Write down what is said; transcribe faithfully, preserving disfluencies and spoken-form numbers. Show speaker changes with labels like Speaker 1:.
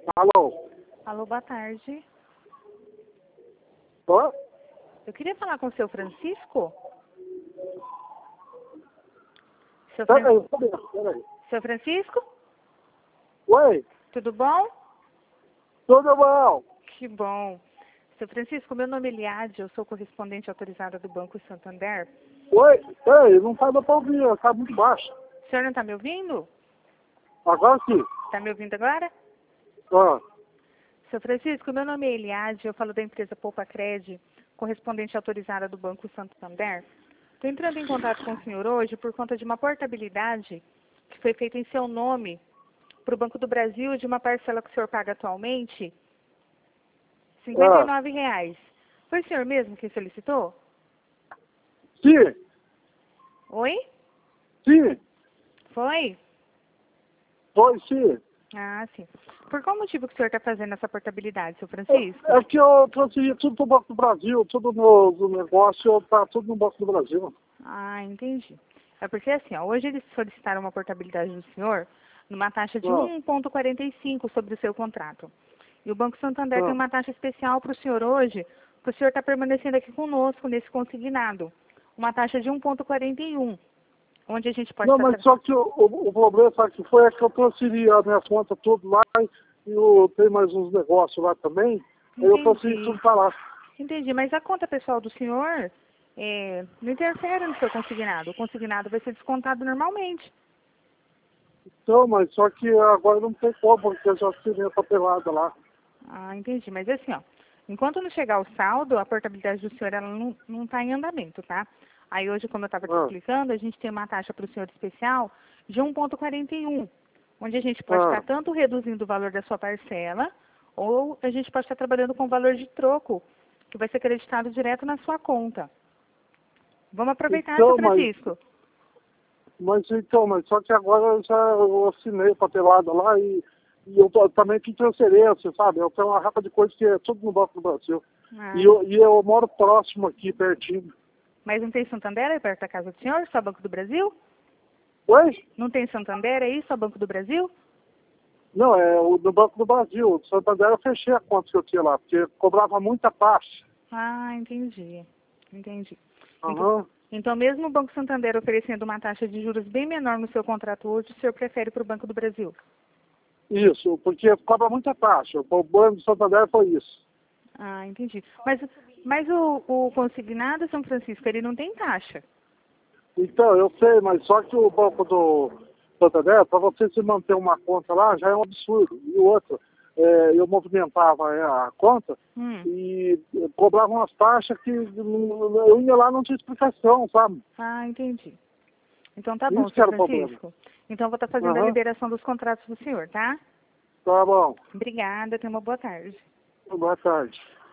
Speaker 1: Alô?
Speaker 2: Alô, boa tarde.
Speaker 1: Oi?
Speaker 2: Eu queria falar com o seu Francisco. Seu, Fran...
Speaker 1: Peraí, peraí, peraí.
Speaker 2: seu Francisco?
Speaker 1: Oi?
Speaker 2: Tudo bom?
Speaker 1: Tudo bom?
Speaker 2: Que bom. Seu Francisco, meu nome é Eliade, eu sou correspondente autorizada do Banco Santander.
Speaker 1: Oi? Peraí, não tá dando pra ouvir, tá muito baixo.
Speaker 2: O senhor não está me ouvindo?
Speaker 1: Agora sim.
Speaker 2: Está me ouvindo agora?
Speaker 1: Ah,
Speaker 2: Seu Francisco, meu nome é Eliade, eu falo da empresa Poupa Cred, correspondente autorizada do Banco Santander. Estou entrando em contato com o senhor hoje por conta de uma portabilidade que foi feita em seu nome para o Banco do Brasil de uma parcela que o senhor paga atualmente, cinquenta e nove reais. Foi o senhor mesmo que solicitou?
Speaker 1: sim,
Speaker 2: Oi?
Speaker 1: sim,
Speaker 2: Foi?
Speaker 1: foi sim.
Speaker 2: Ah, sim. Por qual motivo que o senhor está fazendo essa portabilidade, seu Francisco?
Speaker 1: É que eu transferi tudo pro Banco do Brasil, tudo no, no negócio, tá tudo no Banco do Brasil.
Speaker 2: Ah, entendi. É porque assim, ó, hoje eles solicitaram uma portabilidade do senhor numa taxa de
Speaker 1: Ah,
Speaker 2: um vírgula quarenta e cinco sobre o seu contrato. E o Banco Santander tem
Speaker 1: ah.
Speaker 2: uma taxa especial para o senhor hoje, que o senhor está permanecendo aqui conosco nesse consignado. Uma taxa de um vírgula quarenta e um, onde a gente pode
Speaker 1: Não,
Speaker 2: estar...
Speaker 1: mas
Speaker 2: tra-
Speaker 1: só que o, o, o problema, sabe o que foi? É que eu transferi a minha conta tudo lá e eu tenho mais uns negócios lá também. Aí eu transferi
Speaker 2: Entendi.
Speaker 1: tudo pra lá.
Speaker 2: Entendi, mas a conta pessoal do senhor é, não interfere no seu consignado. O consignado vai ser descontado normalmente.
Speaker 1: Então, mas só que agora não tem como, porque eu já assinei a papelada lá.
Speaker 2: Ah, entendi. Mas assim, ó, enquanto não chegar o saldo, a portabilidade do senhor ela não não está em andamento, tá? Aí hoje, como eu estava te
Speaker 1: Ah,
Speaker 2: explicando, a gente tem uma taxa para o senhor especial de um vírgula quarenta e um, onde a gente pode
Speaker 1: ah.
Speaker 2: estar tanto reduzindo o valor da sua parcela, ou a gente pode estar trabalhando com o valor de troco, que vai ser creditado direto na sua conta. Vamos aproveitar, seu
Speaker 1: Então, mas,
Speaker 2: Francisco.
Speaker 1: mas então, mas só que agora eu já eu assinei a papelada lá e, e eu tô, também tenho transferência, sabe? Eu tenho uma rapa de coisa que é tudo no Banco do Brasil.
Speaker 2: Ah,
Speaker 1: E eu, e eu moro próximo aqui, pertinho.
Speaker 2: mas não tem Santander aí perto da casa do senhor, só Banco do Brasil?
Speaker 1: Oi?
Speaker 2: Não tem Santander aí, só Banco do Brasil?
Speaker 1: Não, é o do Banco do Brasil. O Santander eu fechei a conta que eu tinha lá, porque cobrava muita taxa.
Speaker 2: Ah, entendi. Entendi. Então,
Speaker 1: Aham.
Speaker 2: então, mesmo o Banco Santander oferecendo uma taxa de juros bem menor no seu contrato hoje, o senhor prefere para o Banco do Brasil?
Speaker 1: Isso, porque cobra muita taxa. O Banco do Santander foi isso.
Speaker 2: Ah, entendi. Mas, mas o, o consignado São Francisco, ele não tem taxa.
Speaker 1: Então, eu sei, mas só que o Banco do Santander, para você se manter uma conta lá, já é um absurdo. E o outro, é, eu movimentava é, a conta
Speaker 2: Hum.
Speaker 1: e cobrava umas taxas que hum, eu ia lá e não tinha explicação, sabe?
Speaker 2: Ah, entendi. Então tá bom,
Speaker 1: Isso que
Speaker 2: São
Speaker 1: era o problema.
Speaker 2: Francisco. Então eu vou estar fazendo a
Speaker 1: Aham,
Speaker 2: liberação dos contratos do senhor, tá?
Speaker 1: tá bom.
Speaker 2: Obrigada, tenha uma boa tarde.
Speaker 1: Boa tarde.